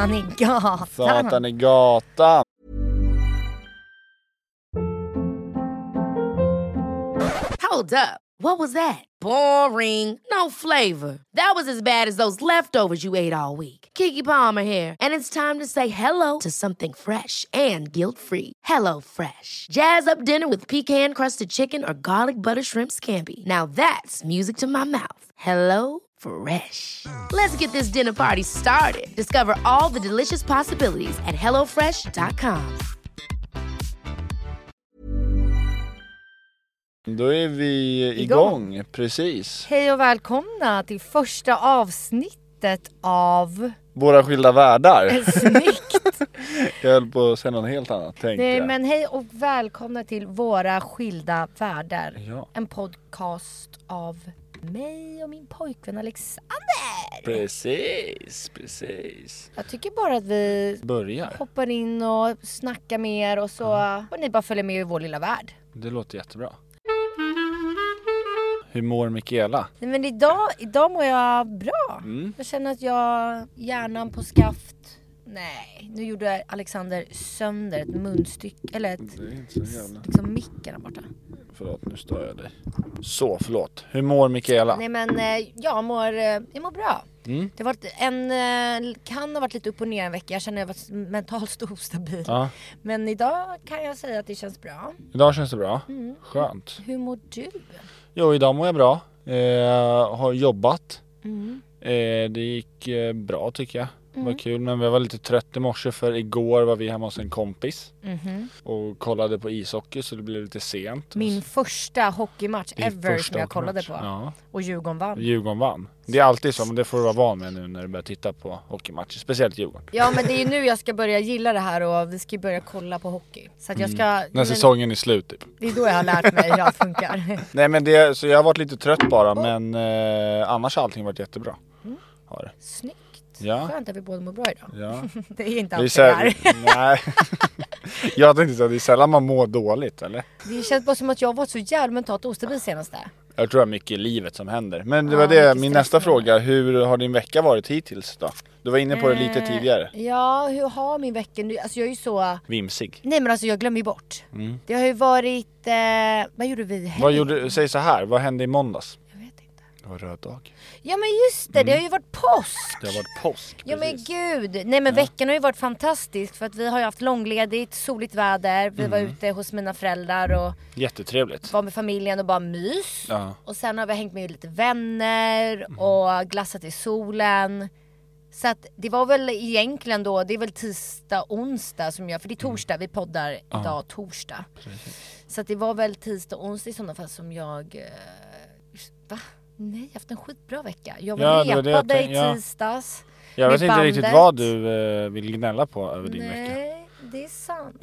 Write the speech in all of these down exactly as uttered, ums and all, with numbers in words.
Satan i gatan. Satan i gatan. Hold up. What was that? Boring. No flavor. That was as bad as those leftovers you ate all week. Keke Palmer here, and it's time to say hello to something fresh and guilt-free. Hello Fresh. Jazz up dinner with pecan-crusted chicken or garlic butter shrimp scampi. Now that's music to my mouth. Hello Fresh. Let's get this dinner party started. Discover all the delicious possibilities at hello fresh dot com. Då är vi igång, igång. Precis. Hej och välkomna till första avsnittet av Våra skilda världar. Snyggt. Jag höll på att säga något helt annat, tänkte Nej, jag. men hej och välkomna till Våra skilda världar. Ja. En podcast av mig och min pojkvän Alexander. Precis, precis. Jag tycker bara att vi börjar. Hoppar in och snackar mer och så mm. och ni bara följer med i vår lilla värld. Det låter jättebra. Hur mår Mikaela? Nej, men idag, idag mår jag bra. Mm. Jag känner att jag hjärnan på skaft. Nej, nu gjorde Alexander sönder ett munstycke. Eller ett, det är inte så jävla. Liksom micken där borta. Förlåt, nu stör jag dig. Så, förlåt. Hur mår Mikaela? Nej, men jag mår, jag mår bra. Mm. Det har varit en, kan ha varit lite upp och ner en vecka. Jag känner att jag var mentalt ostabil. Ja. Men idag kan jag säga att det känns bra. Idag känns det bra. Mm. Skönt. Hur mår du? Jo, idag mår jag bra. Eh, har jobbat. Mm. Eh, det gick eh, bra tycker jag. Det var mm. kul, men jag var lite trött i morse för igår var vi hemma hos en kompis mm-hmm. och kollade på ishockey så det blev lite sent. Min första hockeymatch Din ever första som jag kollade på. Ja. Och Djurgården vann. Djurgården vann. Det är alltid så, men det får du vara van med nu när du börjar titta på hockeymatcher, speciellt Djurgården. Ja, men det är ju nu jag ska börja gilla det här och vi ska börja kolla på hockey. Så att jag ska... Mm. När säsongen är slut typ. Det är då jag har lärt mig hur det funkar. Nej, men det, så jag har varit lite trött bara, oh. men eh, annars har allting varit jättebra. Mm. Har det. Snyggt. Ja. Skönt att vi båda mår bra idag. Ja. Det är inte alltid det är så, nej. Jag tänkte säga att det är sällan man mår dåligt, eller? Det känns bara som att jag har varit så jävla mentalt ostabil senaste. Jag tror det är mycket i livet som händer. Men det var ja, det, min nästa fråga. Hur har din vecka varit hittills då? Du var inne på det eh, lite tidigare. Ja, hur har min vecka nu? Alltså jag är ju så... Vimsig. Nej, men alltså jag glömmer ju bort. Mm. Det har ju varit... Eh... Vad gjorde vi? Vad gjorde... Säg så här, vad hände i måndags? Det var röd dag. Ja, men just det, mm. det har ju varit påsk. Det har varit påsk, ja, precis. Men gud. Nej, men ja. Veckan har ju varit fantastisk för att vi har ju haft långledigt, soligt väder. Vi mm. var ute hos mina föräldrar och jättetrevligt. Var med familjen och bara mys. Ja. Och sen har vi hängt med lite vänner mm. och glassat i solen. Så att det var väl egentligen då, det är väl tisdag, onsdag som jag, för det är torsdag, mm. vi poddar idag ja. torsdag. Precis. Så att det var väl tisdag, onsdag i sådana fall som jag... Eh, va? Nej, jag har haft en skitbra vecka. Jag ja, repade i tisdags. Ja. Jag vet inte bandet. Riktigt vad du eh, vill gnälla på över din Nej, vecka. Nej, det är sant.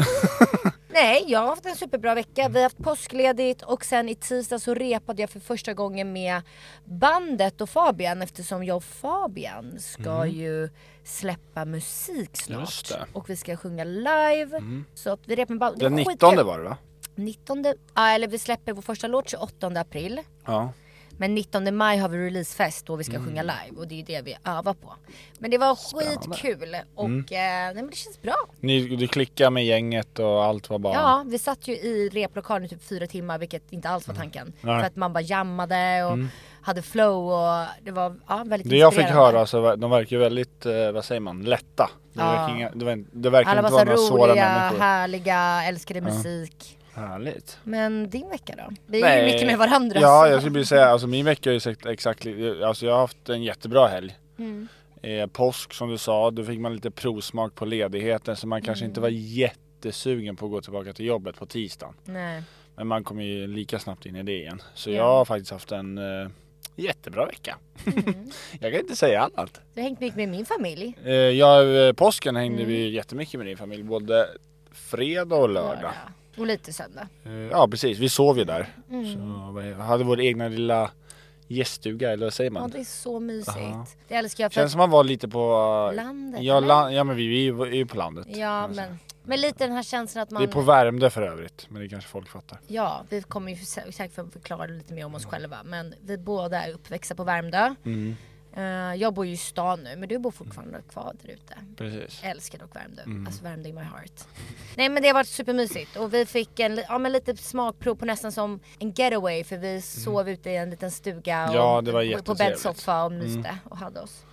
Nej, jag har haft en superbra vecka. Vi har haft påskledigt och sen i tisdag så repade jag för första gången med bandet och Fabian eftersom jag och Fabian ska mm. ju släppa musik snart. Och vi ska sjunga live. Mm. Så att vi repade med bandet. Den nittonde var det va? nittonde, ja, eller vi släpper vår första låt tjugoåttonde april. Ja. Men nittonde maj har vi releasefest och vi ska mm. sjunga live. Och det är det vi övar på. Men det var Spännande. skitkul. Och mm. eh, nej, men det känns bra. Ni, du klickade med gänget och allt var bara... Ja, vi satt ju i replokalen i typ fyra timmar. Vilket inte alls var tanken. Mm. För att man bara jammade och mm. hade flow. Och det var ja, väldigt det jag fick höra, alltså, de verkar ju väldigt, eh, vad säger man, lätta. Det ja. verkar, inga, det var, det verkar inte vara några svåra människor. Alla var så roliga, härliga, älskade ja. musik. Härligt. Men din vecka då? Vi är ju mycket med varandra. Ja, jag skulle säga, alltså min vecka är exakt, exakt alltså jag har haft en jättebra helg. Mm. Eh, påsk som du sa, då fick man lite provsmak på ledigheten så man mm. kanske inte var jättesugen på att gå tillbaka till jobbet på tisdagen. Nej. Men man kommer ju lika snabbt in i det igen. Så ja. jag har faktiskt haft en eh, jättebra vecka. Mm. Jag kan inte säga annat. Du har hängt mycket med min familj. Eh, ja, påsken hängde mm. vi jättemycket med din familj. Både fredag och lördag. lördag. Och lite söndag. Ja, precis. Vi sov ju där. Mm. Så vi hade vår egna lilla gäststuga, eller vad säger man? Ja, det är så mysigt. Aha. Det älskar jag. För känns som man var lite på... landet. Ja, la... ja men vi är ju på landet. Ja, men... Men lite den här känslan att man... Vi är på Värmdö för övrigt, men det kanske folk fattar. Ja, vi kommer ju säkert för att förklara lite mer om oss själva. Men vi båda är uppväxta på Värmdö. Mm. Uh, jag bor ju i stan nu, men du bor fortfarande kvar där ute. Precis. Jag älskar dock Värmdö. Mm. Alltså Värmdö in my heart. Nej, men det har varit supermysigt. Och vi fick en, ja, men lite smakprov på nästan som en getaway. För vi mm. sov ute i en liten stuga. Och ja, det var på bäddsoffa och myste mm. och hade oss.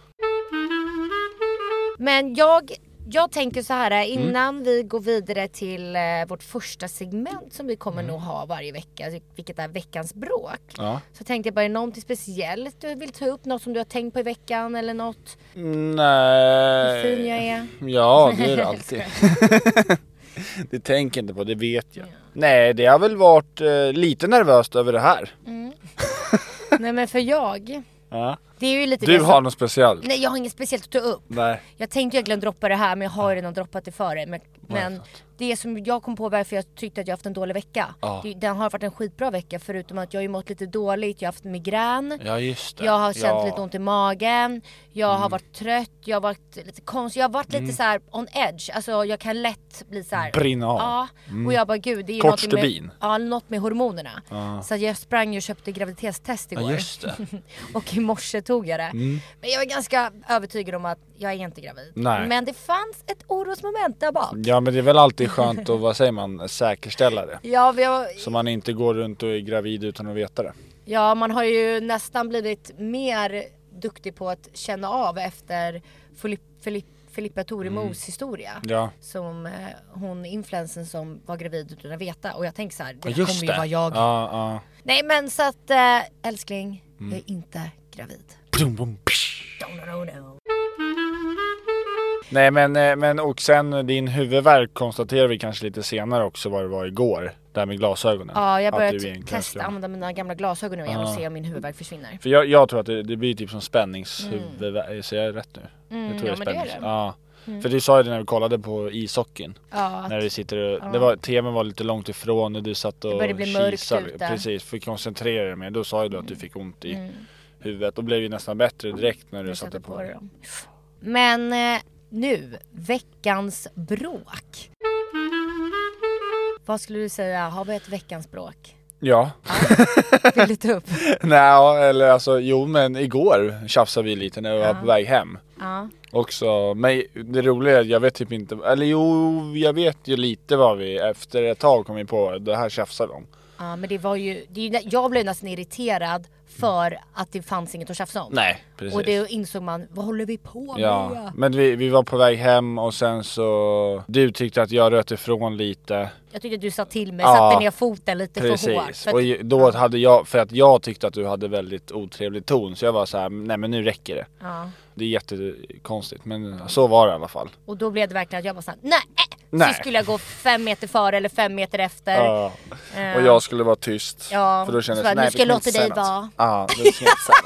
Men jag... Jag tänker så här, innan mm. vi går vidare till eh, vårt första segment som vi kommer mm. nog ha varje vecka, vilket är veckans bråk. Ja. Så tänkte jag bara, någonting speciellt du vill ta upp, något som du har tänkt på i veckan eller något? Nej. Hur fin jag är. Ja, det är det alltid. Det tänker inte på, det vet jag. Ja. Nej, det har väl varit eh, lite nervöst över det här. Mm. Nej, men för jag... Ja. Det är ju lite du det har som... något speciellt? Nej, jag har inget speciellt att ta upp. Nej. Jag tänkte egentligen droppa det här, men jag har redan droppat det före. Men, men det som jag kom på varför jag tyckte att jag haft en dålig vecka. Ja. Det, den har varit en skitbra vecka, förutom att jag har ju mått lite dåligt. Jag har haft migrän. Ja, just det. Jag har känt ja. lite ont i magen. Jag mm. har varit trött. Jag har varit lite konstig. Jag har varit mm. lite så här on edge. Alltså jag kan lätt bli så här. Brinna av. Ja. Mm. Och jag bara, gud, det är ju något med, ja, något med hormonerna. Ja. Så jag sprang och köpte graviditetstest igår. Ja, just det. Och i morse tog jag det. Mm. Men jag var ganska övertygad om att jag är inte gravid. Nej. Men det fanns ett orosmoment där bak. Ja, men det är väl alltid skönt att, vad säger man, säkerställa det. Ja, vi har... Så man inte går runt och är gravid utan att veta det. Ja, man har ju nästan blivit mer duktig på att känna av efter Filip, Filip, Filippa Toremos mm. historia. Ja. Som eh, hon influensen som var gravid utan att veta. Och jag tänker så här, det Just kommer det. ju vara jag. Ja, ja. Nej, men så att äh, älskling, mm. jag är inte gravid. Boom, boom, no, no, no. Nej, men, men och sen din huvudvärk konstaterar vi kanske lite senare också vad det var igår. Där med glasögonen. Ja, jag började testa att använda mina gamla glasögon nu igen ja. och se om min huvudvärk försvinner. För jag, jag tror att det, det blir typ som spänningshuvudvärk. Mm. Ser jag rätt nu? Mm, jag tror ja, det är men det är det. Ja. Mm. För du sa ju det när vi kollade på ishockeyn. Ja, när vi sitter och, ja. det var, tvn var lite långt ifrån och du satt och det började bli mörkt kisade. ute. Precis, för att koncentrera dig mer. Då sa ju du att du fick ont i mm. huvudet. Och blev ju nästan bättre direkt när du satte på, på det. Men eh, nu, veckans bråk. Vad skulle du säga? Har vi ett veckans bråk? Ja. ja. Vill du ta upp? Nej, eller alltså, jo men igår tjafsade vi lite när vi ja. var på väg hem. Ja. Också, men det roliga är att jag vet typ inte, eller jo, jag vet ju lite vad vi efter ett tag kom in på, det här tjafsade om. Ja, men det var ju, det, jag blev nästan irriterad för att det fanns inget att tjafsa om. Nej, precis. Och det insåg man, vad håller vi på med? Ja, men vi, vi var på väg hem och sen så, du tyckte att jag röt ifrån lite. Jag tyckte att du sa till mig, ja, satte ner foten lite precis. för hårt. För och då ja. hade jag, för att jag tyckte att du hade väldigt otrevlig ton. Så jag var så här, nej men nu räcker det. Ja. Det är jättekonstigt, men så var det i alla fall. Och då blev det verkligen att jag var så här, nej! nej. Så skulle jag gå fem meter före eller fem meter efter. Ja. Uh. Och jag skulle vara tyst. Ja. För då kändes det, nej, nu ska jag låta dig vara. Ja, det är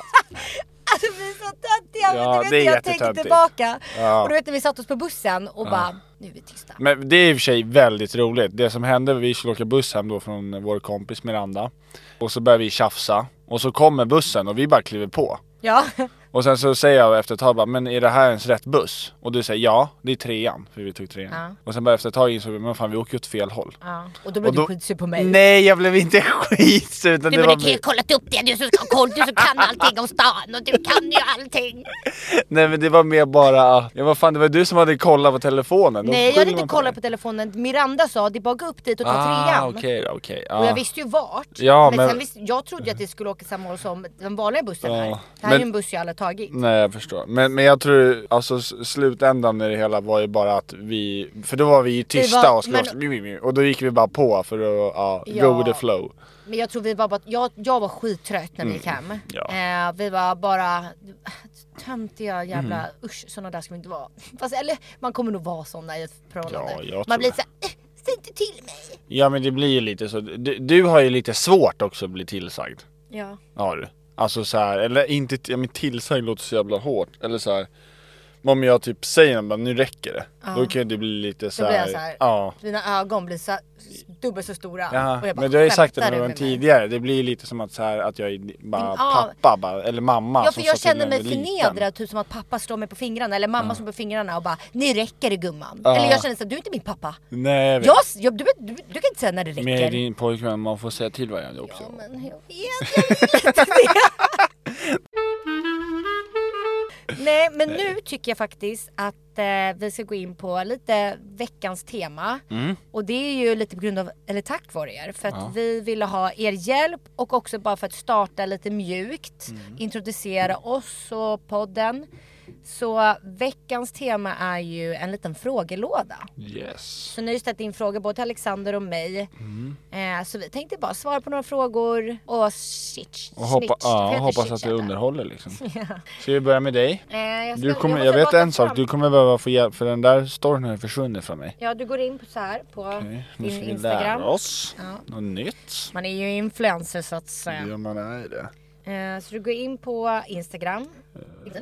Alltså vi är så töntiga, ja, men du vet, jag tänkte tillbaka. Ja. Och du vet när vi satt oss på bussen och ja. bara, nu är vi tysta. Men det är i och för sig väldigt roligt. Det som hände, vi skulle åka buss hem då från vår kompis Miranda. Och så börjar vi tjafsa. Och så kommer bussen och vi bara kliver på. Ja. Och sen så säger jag efter ett tag bara, men är det här ens rätt buss? Och du säger ja, det är trean, för vi tog trean. Ja. Och sen bara efter ett tag insåg vi, men fan vi åker åt fel håll. Ja. Och då blev och då, du skitsur på mig. Nej, jag blev inte skitsur. Utan du, det men var du kan ju kollat upp det, du som ska kolla, du som kan allting om stan och du kan ju allting. Nej, men det var mer bara, ja vad fan, det var du som hade kollat på telefonen. Nej, jag hade inte kollat på telefonen. Miranda sa, det bara gå upp dit och ta ah, trean. okej, okay, okej. Okay, ah. Och jag visste ju vart. Ja, men men sen visste, jag trodde att det skulle åka samma håll som den vanliga bussen ja, här. Det här men, är ju en buss jag aldrig tagit. Nej, jag förstår. Men, men jag tror, alltså slutändan i det hela var ju bara att vi, för då var vi ju tysta var, och slåss, men, och då gick vi bara på för att ja, ja, go with the flow. Men jag tror vi var bara, jag, jag var skittrött när vi gick hem. Mm, ja. eh, Vi var bara töntiga jävla, mm. usch, sådana där ska vi inte vara. Fast, eller man kommer nog vara sådana i ett förhållande. Ja, man blir såhär, äh, säg inte till mig. Ja, men det blir ju lite så. Du, du har ju lite svårt också att bli tillsagd. Ja. Har du? Alltså så här, eller inte, ja, men tillsagd låter så jävla hårt. Eller så här, om jag typ säger men nu räcker det. Ja. Då kan det bli lite så här, då blir jag så här, ja. Dina ögon blir så här, dubbelt så stora. Ja, och jag bara, men du har ju sagt det någon gång tidigare. Det blir lite som att, så här, att jag är bara men, pappa bara, eller mamma. Ja, för jag känner mig förnedrad, typ som att pappa slår mig på fingrarna. Eller mamma ja. som på fingrarna och bara, nu räcker det gumman. Ja. Eller jag känner så att du är inte min pappa. Nej, jag vet. Jag, jag, du, du, du kan inte säga när det räcker. Med din pojkvän, man får säga till varandra också. Ja, men jag vet, jag vet det. tycker jag faktiskt att eh, vi ska gå in på lite veckans tema. Mm. Och det är ju lite på grund av, eller tack vare er. För att ja. vi ville ha er hjälp och också bara för att starta lite mjukt. Mm. Introducera oss och podden. Så veckans tema är ju en liten frågelåda. Yes. Så ni har ställt in frågor både till Alexander och mig. Mm. Eh, så vi tänkte bara svara på några frågor och shit. Och hoppa, snitch, ja, hoppas att det underhåller liksom. Ja. Ska vi börja med dig? Eh, jag, ska, du kommer, jag, jag vet en fram. sak, du kommer behöva få hjälp för den där storyn har försvunnit från mig. Ja, du går in på så här på okay. din ska vi Instagram. Lära oss ja. något nytt. Man är ju influencer så att säga. Ja, man är det. Eh, så du går in på Instagram. Uh,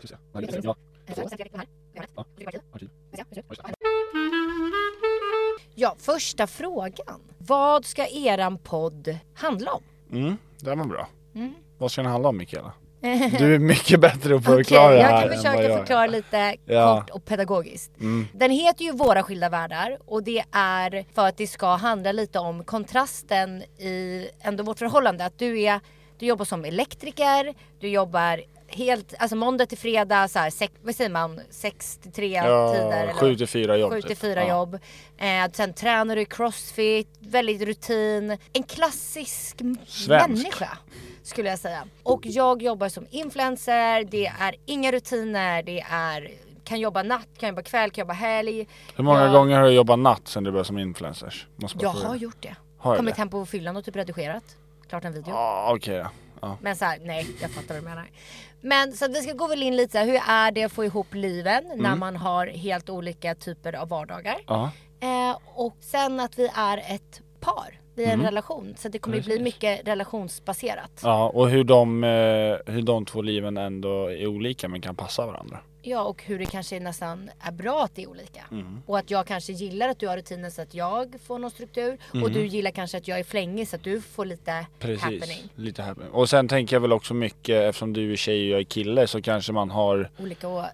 Ja, första frågan. Vad ska eran podd handla om? Mm, det var bra. Mm. Vad ska den handla om, Mikaela? Du är mycket bättre att förklara okay, det här. Jag kan försöka jag förklara lite ja. kort och pedagogiskt. Mm. Den heter ju Våra skilda världar och det är för att det ska handla lite om kontrasten i ändå vårt förhållande. Att du är, du jobbar som elektriker, du jobbar helt, alltså måndag till fredag så här, sex, vad säger man, sex till tre ja, tider eller sju till fyra jobb. sju till fyra typ. jobb. Eh, sen tränar du i CrossFit, väldigt rutin. En klassisk Svensk. människa skulle jag säga. Och jag jobbar som influencer, det är inga rutiner, det är kan jobba natt, kan jobba kväll, kan jobba helg. Hur många jag... gånger har du jobbat natt sen du började som influencer? Måste jag har gjort det. Har Kommit det? hem på fyllan och typ redigerat. Klart en video. Ja, ah, okej okay, ja. Men så här, nej, jag fattar vad du menar. Men så att vi ska gå väl in lite så här, hur är det att få ihop liven mm. när man har helt olika typer av vardagar. Ja. Eh, och sen att vi är ett par. Vi är en mm. relation. Så det kommer ju bli mycket relationsbaserat. Ja, och hur de, hur de två liven ändå är olika men kan passa varandra. Ja, och hur det kanske nästan är bra att det är olika. Mm. Och att jag kanske gillar att du har rutiner så att jag får någon struktur. Mm. Och du gillar kanske att jag är flängig så att du får lite Precis, happening. lite happening. Och sen tänker jag väl också mycket, eftersom du är tjej och jag är kille så kanske man har olika å-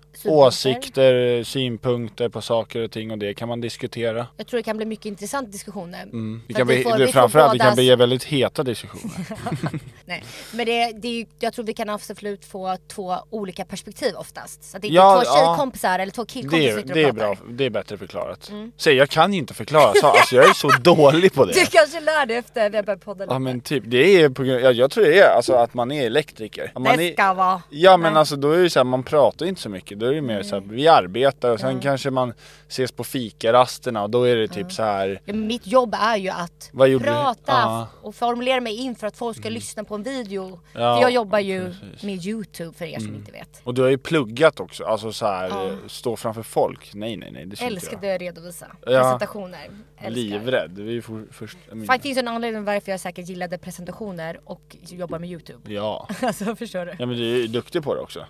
åsikter, synpunkter på saker och ting och det kan man diskutera. Jag tror det kan bli mycket intressanta diskussioner. Mm. Det kan bli, får, det, framförallt bådas... det kan bli väldigt heta diskussioner. Nej, men det, det är, jag tror vi kan absolut få två olika perspektiv oftast. Så att det är ja, två tjejkompisar ja, eller två killkompisar det, det är bra, det är bättre förklarat. Mm. Så jag kan inte förklara, så, alltså jag är så dålig på det. Du kanske lär dig efter vi har börjat podda lite. Ja men typ, det är på grund, ja, jag tror det är alltså att man är elektriker. Man det ska är, vara. Ja men Nej. alltså då är det så här, man pratar inte så mycket. Då är det mer mm. så här, vi arbetar och sen mm. kanske man ses på fikarasterna och då är det typ mm. så här. Ja, mitt jobb är ju att prata ja. och formulera mig in för att folk ska mm. lyssna på en video. Ja, för jag jobbar ju precis. med YouTube för er mm. som inte vet. Och du har ju pluggat också, alltså så här ja. stå framför folk. Nej nej nej, det älskar det att redovisa ja. presentationer. Älskar. Livrädd. Vi är för, först det finns en anledning varför jag säkert gillade presentationer och jobbar med YouTube. Ja. Alltså förstår du. Ja men du är duktig på det också.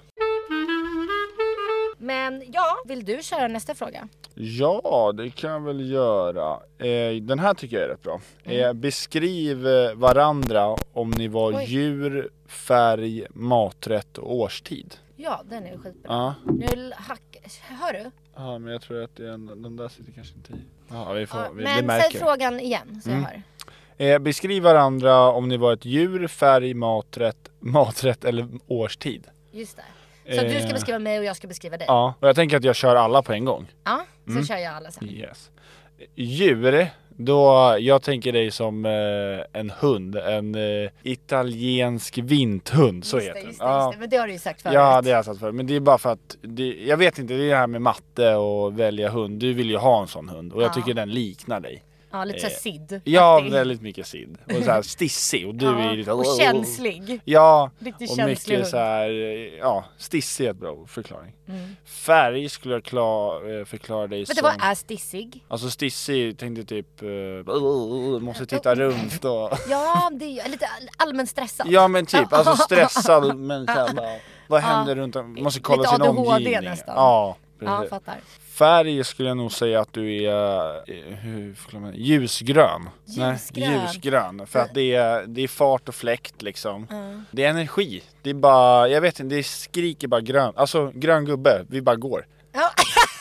Men ja, vill du köra nästa fråga? Ja, det kan jag väl göra. Eh, den här tycker jag är rätt bra. Mm. Eh, beskriv varandra om ni var Oj. djur, färg, maträtt och årstid. Ja, den är skitbra. Ja. Nu hack... Hör du? Ja, men jag tror att det är en, den där sitter kanske inte i. Ja, vi får, ja, vi, men vi säg frågan igen så mm. jag hör. Eh, beskriv varandra om ni var ett djur, färg, maträtt, maträtt eller årstid. Just det. Så eh, du ska beskriva mig och jag ska beskriva dig. Ja, och jag tänker att jag kör alla på en gång. Ja, så mm. kör jag alla sen. Yes. Djur, då jag tänker dig som eh, en hund, en eh, italiensk vinthund, så just heter det, just den. det, ja. just det. Men det har du ju sagt förut. Ja, det har jag sagt förut. Men det är bara för att, det, jag vet inte, det är det här med matte och välja hund. Du vill ju ha en sån hund och jag ja. tycker den liknar dig. Ja, lite såhär Sid. Ja, aktiv. Väldigt mycket Sid. Och såhär stissig. Och du ja, är lite... Och oh, känslig. Ja, riktigt och känslig mycket såhär... Ja, stissig är ett bra förklaring. Mm. Färg skulle jag klar, förklara dig som... Men vad är stissig? Alltså stissig, tänkte typ... Uh, måste titta runt och... Ja, det är lite allmänt stressad. Ja, men typ. Alltså stressad, men såhär bara... Vad händer runt om? Måste kolla sin omgivning. Nästan. Ja, precis. Ja, fattar. Färg skulle jag nog säga att du är hur förklarar man, ljusgrön. Ljusgrön. Nej, ljusgrön. För att det är, det är fart och fläkt liksom. Mm. Det är energi. Det är bara, jag vet inte, det skriker bara grön. Alltså grön gubbe, vi bara går. Ja.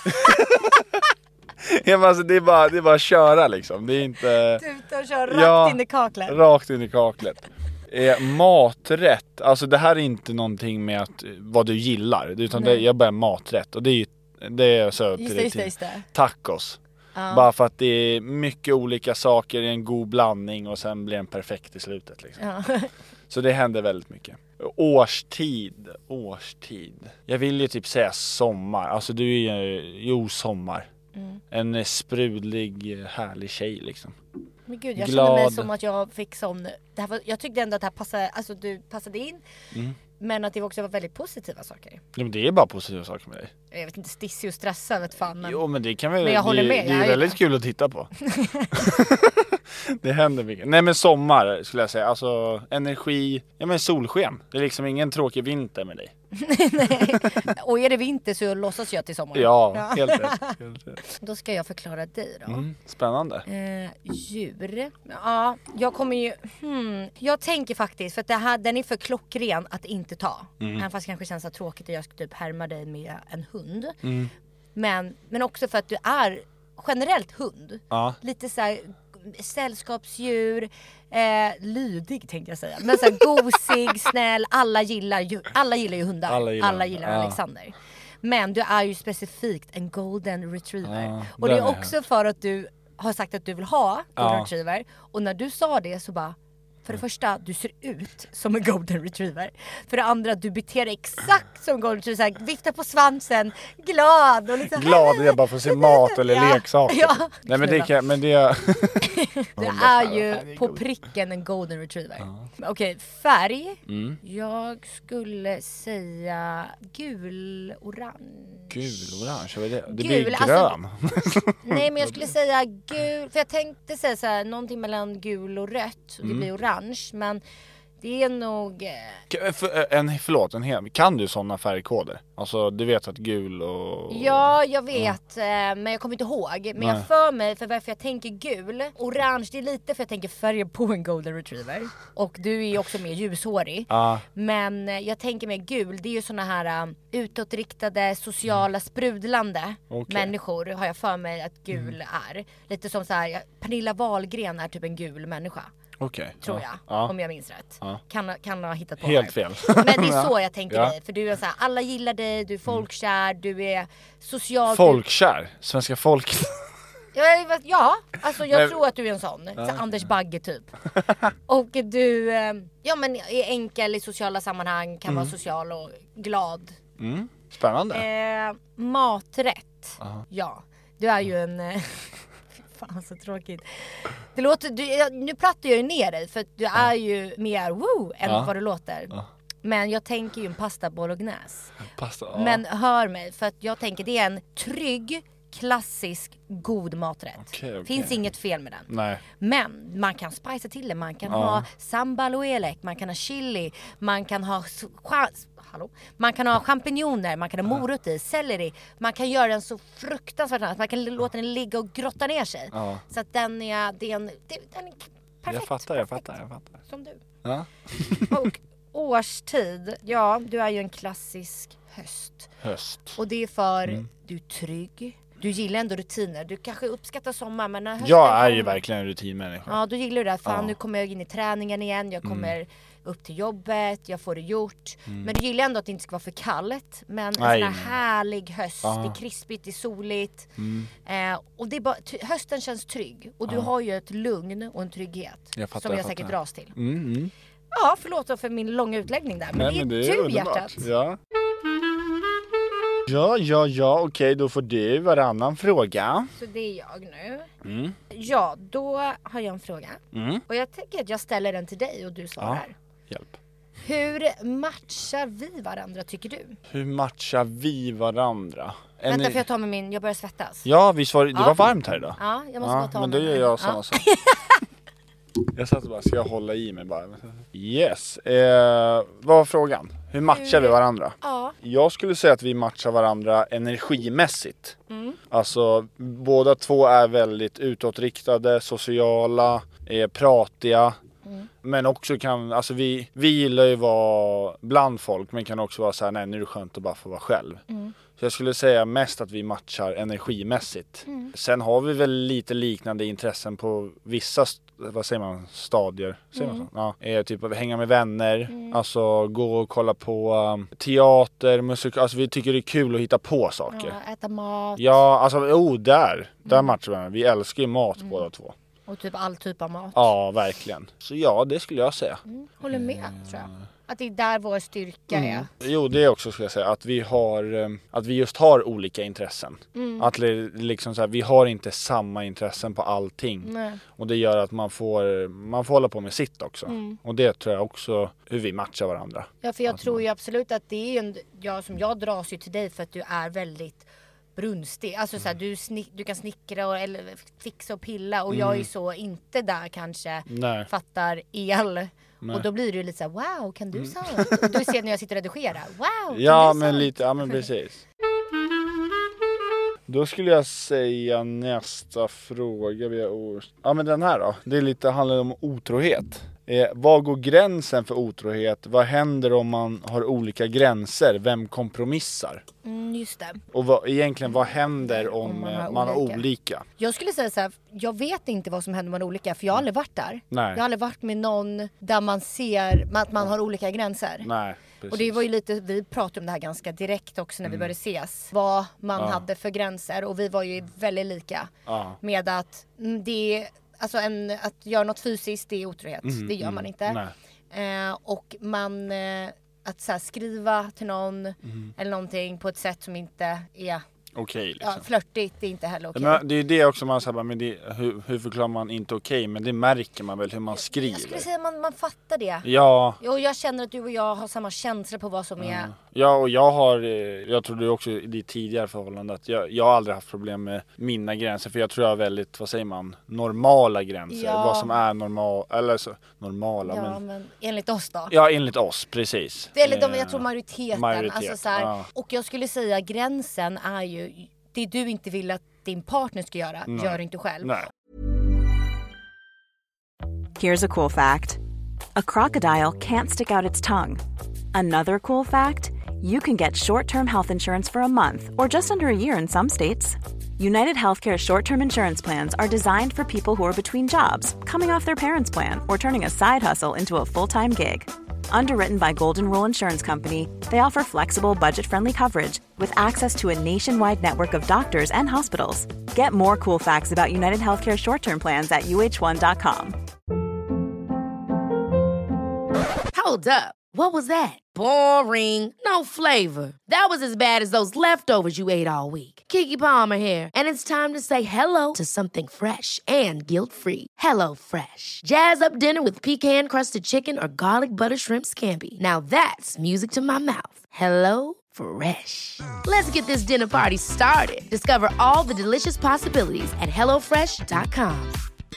Ja, alltså, det är bara det är bara att köra liksom. Det är inte tuta och köra rakt ja, in i kaklet. Rakt in i kaklet. Eh, maträtt, alltså det här är inte någonting med att vad du gillar, utan mm. det, jag bara maträtt och det är ju Det är så Just det, just det, just det. Tacos. Ja. Bara för att det är mycket olika saker i en god blandning och sen blir den perfekt i slutet liksom. Ja. Så det händer väldigt mycket. Årstid, årstid. Jag vill ju typ säga sommar. Alltså du är ju, jo sommar. Mm. En sprudlig, härlig tjej liksom. Men gud, jag Glad. känner mig som att jag fick sån... Det här var, jag tyckte ändå att det här passade, alltså du passade in. Mm. Men att det också var väldigt positiva saker. Ja, men det är bara positiva saker med dig. Jag vet inte, stissig och stressad vet fan. Men... Jo, men det kan väl... Men jag håller med. Det, det är väldigt kul att titta på. Det händer mycket. Nej, men sommar skulle jag säga. Alltså energi, ja men solsken. Det är liksom ingen tråkig vinter med dig. Nej. Och är det vinter så låtsas jag till sommar. Ja, ja. Helt rätt. Helt rätt. Då ska jag förklara dig då. Mm, spännande. Eh, djur. Ja, jag kommer ju... Hmm, jag tänker faktiskt, för att det här, den är för klockren att inte ta. Mm. Även fast det kanske känns så tråkigt att jag ska typ härma dig med en hund. Mm. Men, men också för att du är generellt hund. Ja. Lite så här... sällskapsdjur, eh, lydig tänkte jag säga. Men så här, gosig, snäll, alla gillar ju, alla gillar ju hundar. Alla gillar, alla gillar ja. Alexander. Men du är ju specifikt en golden retriever. Ja, och det är också är för att du har sagt att du vill ha golden ja. retriever. Och när du sa det så bara, för det första, du ser ut som en golden retriever. För det andra, du beter dig exakt som en golden retriever. Så här, viftar på svansen, glad. Och liksom, glad, jag bara får se mat eller ja, leksaker. Ja. Nej men det kan, men det... Du är ju på pricken en golden retriever. Ja. Okej, färg. Mm. Jag skulle säga gul-orange. Gul-orange, vad är det? Det gul, blir grön. Alltså, nej, men jag skulle säga gul. För jag tänkte säga så här, någonting mellan gul och rött. Och det mm. blir orange, men det är nog... En, förlåt, en hel, kan du sådana färgkoder? Alltså du vet att gul och... Ja, jag vet, ja. Men jag kommer inte ihåg. Men Nej. jag för mig, för varför jag tänker gul. Orange, det är lite för jag tänker färgen på en golden retriever. Och du är ju också mer ljushårig. Ja. Men jag tänker mer gul, det är ju såna här um, utåtriktade, sociala, sprudlande okay. människor har jag för mig att gul mm. är. Lite som så här, Pernilla Wahlgren är typ en gul människa. Okej. Okay. Tror jag, ja. om jag minns rätt. Ja. Kan, kan ha hittat på helt här. fel. Men det är så jag tänker ja. dig. För du är så här, alla gillar dig, du är folkkär, du är social. Folkkär? Svenska folk. Ja, ja, alltså jag Nej. tror att du är en sån. Ja. Så Anders Bagge typ. Och du ja, men är enkel i sociala sammanhang, kan mm. vara social och glad. Mm. Spännande. Eh, maträtt. Aha. Ja, du är ju en... Fan så tråkigt. Det låter, du, jag, nu pratar jag ju ner dig för att du ja. är ju mer woo än ja. vad det låter. Ja. Men jag tänker ju en pasta bolognese. Pasta, ja. Men hör mig, för att jag tänker det är en trygg, klassisk, god maträtt. Okay, okay. Finns inget fel med den. Nej. Men man kan spicea till det. Man kan ja. ha sambal och elek, man kan ha chili, man kan ha Hallå. Man kan ha champinjoner, man kan ha morot i, selleri. Man kan göra den så fruktansvärt nice. Man kan låta den ligga och grotta ner sig. Ja. Så att den är, den, den är perfekt. Jag fattar, jag fattar, jag fattar. Som du. Ja. Och årstid, ja, du är ju en klassisk höst. Höst. Och det är för, mm. du är trygg. Du gillar ändå rutiner. Du kanske uppskattar sommar, men när hösten jag är kommer, ju verkligen en rutinmänniska. Ja, då gillar du det. Fan, ja. nu kommer jag in i träningen igen. Jag kommer mm. upp till jobbet. Jag får det gjort. Mm. Men du gillar ändå att det inte ska vara för kallt. Men en sån här härlig höst. Ja. Det är krispigt, det är soligt. Mm. Eh, och det är bara, t- hösten känns trygg. Och du ja. har ju ett lugn och en trygghet. Jag fattar, som jag, jag säkert dras till. Mm, mm. Ja, förlåt för min långa utläggning där. Men, Nej, det, är men det är du, hjärtat. Ja. Ja, ja, ja, okej, då får du varannan fråga. Så det är jag nu. Mm. Ja, då har jag en fråga. Mm. Och jag tänker att jag ställer den till dig och du svarar. Ja, hjälp. Hur matchar vi varandra, tycker du? Hur matchar vi varandra? En... Vänta, för jag tar med min, jag börjar svettas. Ja, visst var det, det ja. var varmt här idag. Ja, jag måste ja, bara ta men då gör jag samma ja. sak. Jag satt och bara, ska jag hålla i mig bara? Yes. Eh, vad var frågan? Hur matchar Hur... vi varandra? Ja. Jag skulle säga att vi matchar varandra energimässigt. Mm. Alltså, båda två är väldigt utåtriktade, sociala, eh, pratiga. Mm. Men också kan, alltså vi, vi gillar ju vara bland folk, men kan också vara så här, nej nu är det skönt att bara få vara själv. Mm. Så jag skulle säga mest att vi matchar energimässigt. Mm. Sen har vi väl lite liknande intressen på vissa vad säger man, stadier, säger mm. man så? Ja, är typ att hänga med vänner, mm. alltså gå och kolla på um, teater, musik, alltså vi tycker det är kul att hitta på saker. Ja, äta mat. Ja, alltså oh, där, där mm. matchar vi. Vi älskar ju mat mm. båda två. Och typ all typ av mat. Ja, verkligen. Så ja, det skulle jag säga. Mm. Håller med, mm. tror jag. Att det är där vår styrka mm. är. Jo, det är också, ska jag säga, att vi har, att vi just har olika intressen. Mm. Att liksom så här, vi har inte samma intressen på allting. Nej. Och det gör att man får, man får hålla på med sitt också. Mm. Och det tror jag också hur vi matchar varandra. Ja, för jag att tror man... ju absolut att det är en, ja, som jag dras ju till dig för att du är väldigt brunstig. Alltså mm. så här, du, snick, du kan snickra och, eller fixa och pilla. Och mm. jag är så inte där kanske Nej. fattar el. Nej. Och då blir det ju lite så här, wow, kan du så? Och du ser när jag sitter och redigerar, wow, kan ja, du men så? lite, ja men precis. Då skulle jag säga nästa fråga vi har. Ja, men den här då. Det är lite, handlar om otrohet. Eh, vad går gränsen för otrohet? Vad händer om man har olika gränser? Vem kompromissar? Mm, just det. Och vad, egentligen vad händer om, om man, har, man olika. har olika? Jag skulle säga så här, jag vet inte vad som händer om man har olika. För jag har aldrig varit där. Nej. Jag har aldrig varit med någon där man ser att man har olika gränser. Nej. Precis. Och det var ju lite, vi pratade om det här ganska direkt också när mm. vi började ses. Vad man ja. hade för gränser. Och vi var ju väldigt lika. Ja. Med att det alltså en, att göra något fysiskt, det är otrohet. Mm, det gör mm, man inte. Eh, och man, eh, att så här, skriva till någon mm. eller någonting på ett sätt som inte är okej. Liksom. Ja, flörtigt, det är inte heller okej. Men det är det också man säger, men det, hur, hur förklarar man inte okej? Men det märker man väl hur man skriver. Jag skulle säga att man, man fattar det. Ja. Och jag känner att du och jag har samma känsla på vad som mm. är. Ja, och jag har, jag tror du också i ditt tidigare förhållande att jag, jag har aldrig haft problem med mina gränser. För jag tror jag har väldigt, vad säger man, normala gränser. Ja. Vad som är normal, eller så, normala. Ja, men, men enligt oss då? Ja, enligt oss, precis. Det är lite, jag tror majoriteten. Majoritet, alltså så här, ja. Och jag skulle säga gränsen är ju, det du inte vill att din partner ska göra, Nej. gör du inte själv. Nej. Here's a cool fact. A crocodile can't stick out its tongue. Another cool fact, you can get short-term health insurance for a month or just under a year in some states. United Healthcare short-term insurance plans are designed for people who are between jobs, coming off their parents' plan, or turning a side hustle into a full-time gig. Underwritten by Golden Rule Insurance Company, they offer flexible, budget-friendly coverage with access to a nationwide network of doctors and hospitals. Get more cool facts about United Healthcare short-term plans at U H one dot com. Hold up. What was that? Boring. No flavor. That was as bad as those leftovers you ate all week. Keke Palmer here. And it's time to say hello to something fresh and guilt-free. Hello Fresh. Jazz up dinner with pecan-crusted chicken or garlic butter shrimp scampi. Now that's music to my mouth. Hello Fresh. Let's get this dinner party started. Discover all the delicious possibilities at hello fresh dot com.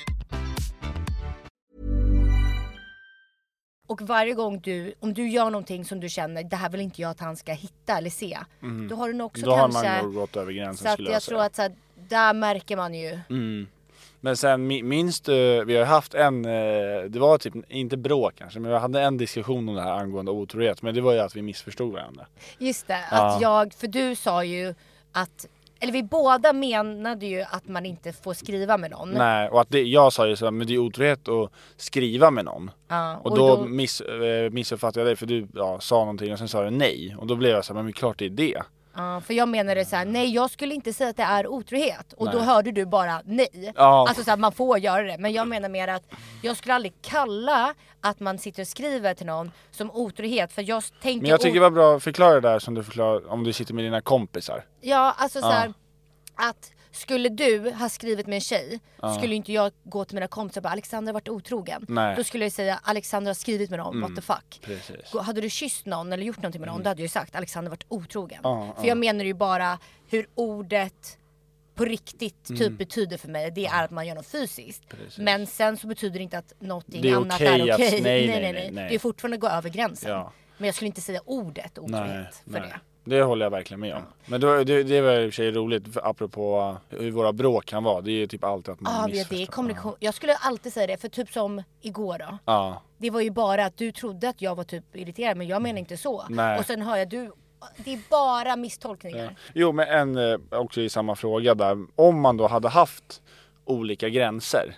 Och varje gång du, om du gör någonting som du känner, det här vill inte jag att han ska hitta eller se. Mm. Då har du nog också då kanske... Då har man gått över gränsen, så att skulle jag, jag tror att så här, där märker man ju. Mm. Men sen minst vi har haft en, det var typ, inte bråk kanske, men vi hade en diskussion om det här angående otrohet. Men det var ju att vi missförstod varandra. Just det, att ja. jag, för du sa ju att... Eller vi båda menade ju att man inte får skriva med någon. Nej, och att det, jag sa ju så här, men det är otrohet att skriva med någon. Ja, och, och då, då miss, äh, missuppfattade jag dig, för du ja, sa någonting och sen sa du nej. Och då blev jag så här, men klart det är det. Ja, för jag menade så här, nej jag skulle inte säga att det är otrohet. Och nej. Då hörde du bara nej. Ja. Alltså så här, man får göra det. Men jag menar mer att jag skulle aldrig kalla att man sitter och skriver till någon som otrohet. För jag tänker... Men jag tycker det var bra att förklara det där som du förklarar om du sitter med dina kompisar. Ja, alltså så här, ja. Att skulle du ha skrivit med en tjej, ja. Skulle inte jag gå till mina kompisar och bara, Alexandra har varit otrogen. Nej. Då skulle jag säga, Alexandra har skrivit med någon, mm. what the fuck. Precis. Hade du kysst någon eller gjort någonting med någon, mm. då hade jag ju sagt, Alexandra har varit otrogen. Ja, för jag menar ju bara hur ordet på riktigt typ mm. betyder för mig. Det är att man gör något fysiskt. Precis. Men sen så betyder det inte att någonting är annat okay är okej. Okay. Nej, nej, nej, nej, nej. Det är fortfarande att gå över gränsen. Ja. Men jag skulle inte säga ordet otrohet för nej. det. Det håller jag verkligen med om. Men det, det, det var i och för sig roligt apropå hur våra bråk kan vara. Det är typ alltid att man ah, missförstår. Det är kommunikation. Jag skulle alltid säga det, för typ som igår då. Ja. Det var ju bara att du trodde att jag var typ irriterad, men jag menar inte så. Nej. Och sen hör jag du, det är bara misstolkningar. Ja. Jo, men en, också i samma fråga där. Om man då hade haft olika gränser,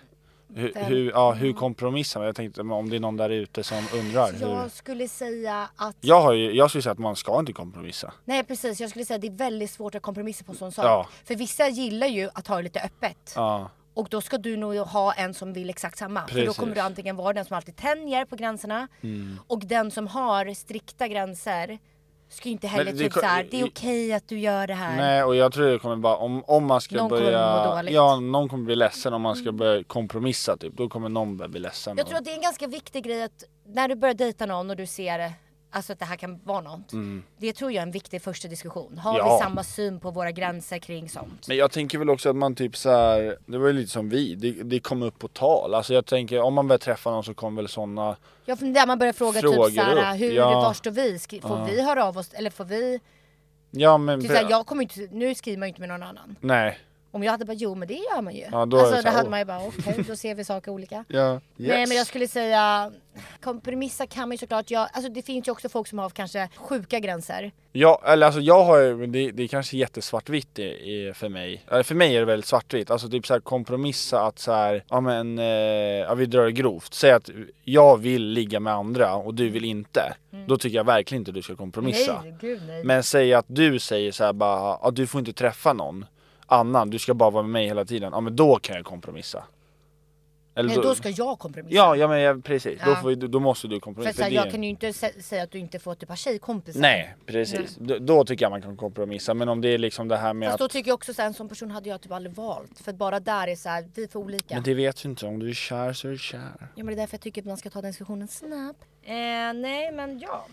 Hur, hur, ja, hur kompromissar man? Jag tänkte om det är någon där ute som undrar. Jag hur... skulle säga att... Jag, har ju, jag skulle säga att man ska inte kompromissa. Nej precis, jag skulle säga att det är väldigt svårt att kompromissa på en sån sak. Ja. För vissa gillar ju att ha det lite öppet. Ja. Och då ska du nog ha en som vill exakt samma. Precis. För då kommer du antingen vara den som alltid tänjer på gränserna. Mm. Och den som har strikta gränser ska inte heller det, typ det, så här, det är okej att du gör det här. Nej, och jag tror det kommer bara, om, om man ska någon börja... Kommer må dåligt. Ja, någon kommer bli ledsen om man ska börja kompromissa typ. Då kommer någon börja bli ledsen. Jag tror att det är en ganska viktig grej att när du börjar dejta någon och du ser alltså att det här kan vara något. Mm. Det tror jag är en viktig första diskussion. Har ja. vi samma syn på våra gränser kring sånt? Men jag tänker väl också att man typ så här, det var ju lite som vi, det, det kom upp på tal. Alltså jag tänker, om man börjar träffa någon så kommer väl sådana Ja, för där man börjar fråga typ så här, hur, ja. var står vi? Skri- får ja. vi höra av oss? Eller får vi... Ja, men... Typ så här, jag kommer inte, nu skriver man ju inte med någon annan. Nej. Om jag hade bara, jo men det gör man ju. Ja, då alltså det då hade oh. man ju bara, okej, okay, då ser vi saker olika. Ja, yes. Nej men jag skulle säga, kompromissa kan man ju såklart, jag, alltså det finns ju också folk som har kanske sjuka gränser. Ja, eller alltså jag har ju, det, det är kanske jättesvartvitt i, i, för mig. Eller för mig är det väldigt svartvitt. Alltså typ så här kompromissa att så här, ja men, eh, ja vi drar det grovt. Säg att jag vill ligga med andra och du vill inte. Mm. Då tycker jag verkligen inte du ska kompromissa. Nej, gud, nej. Men säg att du säger så här bara, ja du får inte träffa någon annan, du ska bara vara med mig hela tiden. Ja men då kan jag kompromissa. Eller men då, då ska jag kompromissa. Ja, ja men jag, precis. Ja. Då, får, då måste du kompromissa. För, för här, jag kan ju inte sä- säga att du inte får typ ha tjejkompisar. Nej, precis. Mm. Då, då tycker jag man kan kompromissa. Men om det är liksom det här med fast att... då tycker jag också så här, en sån person hade jag typ aldrig valt. För bara där är så här, vi är för olika. Men det vet ju inte, om du är kär så är du kär. Ja men det är därför jag tycker att man ska ta den diskussionen snabbt. Eh, nej men ja.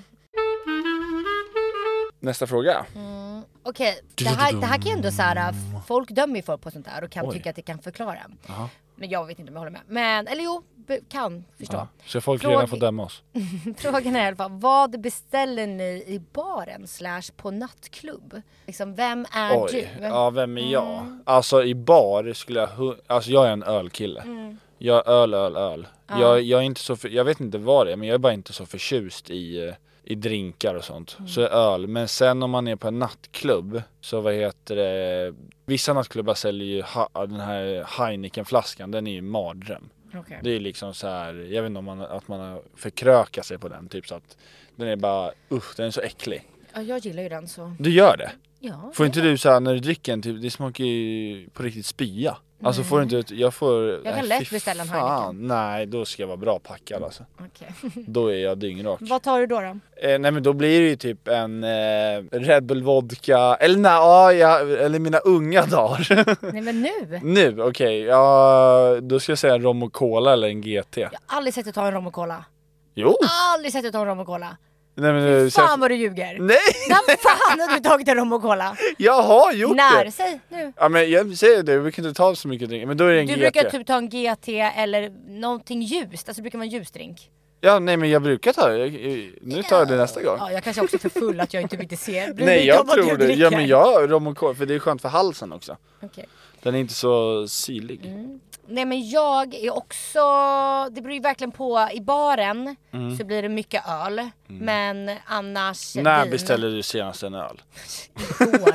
Nästa fråga. Mm. Okej, okay. det, här, det här kan ju ändå så här, folk dömer ju folk på sånt där och kan Oj. tycka att det kan förklara. Aha. Men jag vet inte om jag håller med. Men, eller jo, kan förstå. Ja. Så folk Fråga... redan får döma oss. Frågan är i alla fall, vad beställer ni i baren slash på nattklubb? Liksom, vem är Oj. du? Ja, vem är jag? Mm. Alltså i bar skulle jag... Hu- alltså jag är en ölkille. Mm. Jag öl, öl, öl. Ja. Jag, jag är inte så... För... Jag vet inte vad det är, men jag är bara inte så förtjust i... i drinkar och sånt. Mm. Så öl. Men sen om man är på en nattklubb så vad heter det, vissa nattklubbar säljer ju ha, den här Heineken-flaskan, den är ju mardröm. Okay. Det är liksom så här, jag vet inte om man, att man har förkrökat sig på den typ så att den är bara, usch, den är så äcklig. Ja, jag gillar ju den så. Du gör det? Ja. Får inte du så här, när du dricker en typ, det smakar ju på riktigt spya. Alltså får du inte, jag får... Jag kan lätt beställa en Heineken. Nej, då ska jag vara bra packad alltså. Okej. Okay. Då är jag dyngrak. Vad tar du då då? Eh, nej men då blir det ju typ en eh, Red Bull vodka. Eller nej, ja, jag, eller mina unga dagar. Nej men nu? Nu, okej. Okay. Ja, då ska jag säga en rom och cola eller en G T. Jag har aldrig sett dig ta en rom och cola. Jo. Aldrig sett dig ta en rom och cola. Nej, men nu, fan vad du ljuger. Nej. När fan har du tagit en rom och cola? Jag har gjort När? det. När? Säg nu. Ja men jag säger det, vi kan inte ta så mycket drink. Men då är det en du G T. Du brukar typ ta en G T eller någonting ljust. Alltså det brukar vara en ljusdrink. Ja nej men jag brukar ta det. Nu tar jag det nästa gång. Ja jag kanske också är för full att jag inte vill se. Nej jag tror det. Ja men jag rom och cola, för det är skönt för halsen också. Okej. Okay. Den är inte så syrlig. Mm. Nej men jag är också, det beror ju verkligen på, i baren mm. så blir det mycket öl, mm. men annars när vin. Beställer du senast en öl? Igår.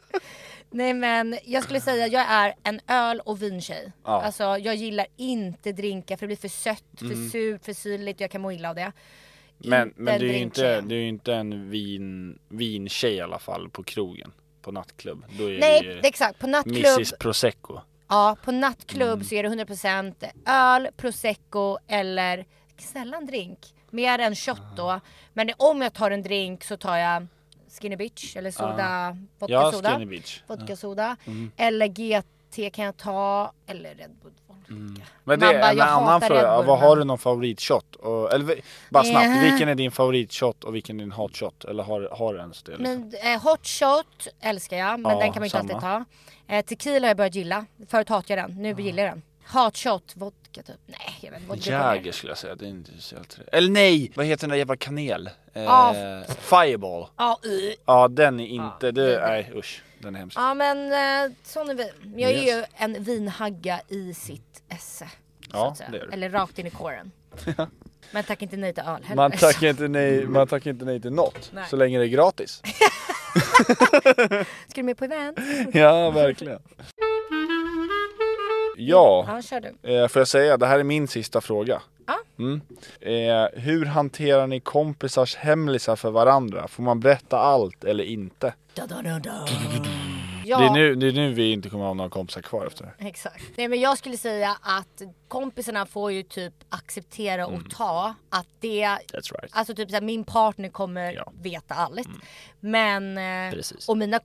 Nej men jag skulle säga jag är en öl- och vintjej. Ja. Alltså jag gillar inte drinkar för det blir för sött, mm. för surt, för syrligt och jag kan må illa av det. Men, inte men du är ju inte, du är inte en vin, vintjej i alla fall på krogen, på nattklubb. Då är Nej det exakt, på nattklubb. missis Prosecco. Ja, på nattklubb mm. så är det hundra procent öl, prosecco eller sällan drink. Mer än shot då. Men om jag tar en drink så tar jag Skinny Bitch eller soda, uh. vodka ja, soda. Skinny Bitch. Vodka soda. Mm. Eller G T kan jag ta, eller Red Bull. Mm. Men det är en annan fråga, vad har du någon favoritshot? Och, eller bara snabbt, yeah. vilken är din favoritshot och vilken är din hotshot? Eller har, har du ens det? Liksom? Men, eh, hotshot älskar jag, men ja, den kan man inte samma. alltid ta. Eh, tequila har jag börjat gilla, förut hatade jag den, nu mm. gillar jag den. Hotshot, vodka typ, nej jag vet inte. Jäger skulle jag säga, det är inte så helt rätt. Eller nej, vad heter den där jävla kanel? Eh, ah. Fireball. Ja, uh. ja den är inte, ah, det, nej usch. Den är hemskt. Ja men eh, sån är vin. Jag är yes. ju en vinhagga i sitt esse. Ja, det är du. Eller rakt in i kåren. Men tack inte nej till öl heller. Man tackar inte nej, man tackar inte nej till något. Nej. Så länge det är gratis. Ska du med på event? Ja, verkligen. Ja, ja kör du. Eh, får jag säga, det här är min sista fråga. Ja. Mm. Eh, hur hanterar ni kompisars hemlisar för varandra? Får man berätta allt eller inte? Da, da, da, da. Ja. Det, är nu, det är nu vi inte kommer ha några kompisar kvar efter det. Exakt. Nej, men jag skulle säga att kompisarna får ju typ acceptera och mm. ta att det, That's right. alltså typ såhär, min partner kommer ja. veta allt. Mm. Men, Precis. och mina,